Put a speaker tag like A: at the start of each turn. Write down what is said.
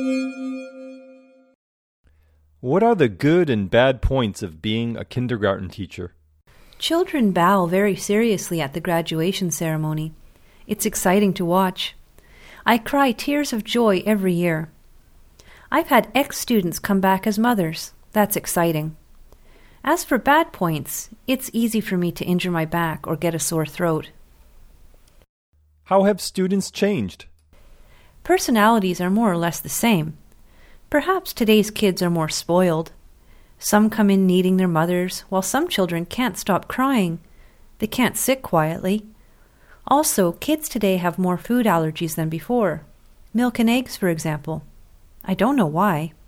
A: What are the good and bad points of being a kindergarten teacher?
B: Children bow very seriously at the graduation ceremony. It's exciting to watch. I cry tears of joy every year. I've had ex-students come back as mothers. That's exciting. As for bad points, it's easy for me to injure my back or get a sore throat.
A: How have students changed?
B: Personalities are more or less the same. Perhaps today's kids are more spoiled. Some come in needing their mothers, while some children can't stop crying. They can't sit quietly. Also, kids today have more food allergies than before. Milk and eggs, for example. I don't know why.